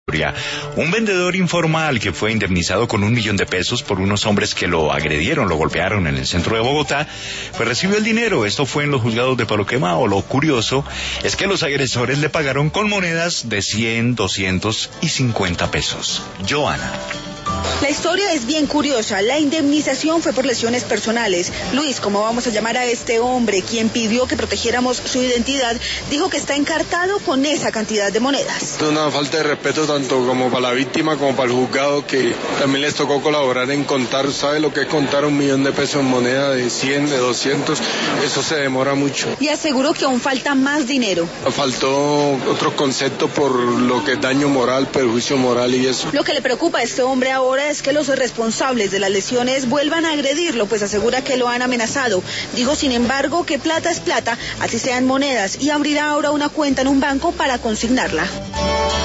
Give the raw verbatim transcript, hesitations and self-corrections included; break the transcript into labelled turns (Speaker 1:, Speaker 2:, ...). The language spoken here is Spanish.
Speaker 1: Un vendedor informal que fue indemnizado con un millón de pesos por unos hombres que lo agredieron, lo golpearon en el centro de Bogotá, pues recibió el dinero. Esto fue en los juzgados de Palo Quemado. Lo curioso es que los agresores le pagaron con monedas de cien, doscientos y cincuenta pesos. Joana.
Speaker 2: La historia es bien curiosa. La indemnización fue por lesiones personales. Luis, como vamos a llamar a este hombre, quien pidió que protegiéramos su identidad, dijo que está encartado con esa cantidad de monedas.
Speaker 3: Es una falta de respeto tanto como para la víctima como para el juzgado, que también les tocó colaborar en contar. ¿Sabe lo que es contar un millón de pesos en moneda de cien, de doscientos? Eso se demora mucho.
Speaker 2: Y aseguró que aún falta más dinero.
Speaker 3: Faltó otros conceptos por lo que es daño moral, perjuicio moral y eso.
Speaker 2: Lo que le preocupa a este hombre ahora es que los responsables de las lesiones vuelvan a agredirlo, pues asegura que lo han amenazado. Dijo, sin embargo, que plata es plata, así sean monedas, y abrirá ahora una cuenta en un banco para consignarla.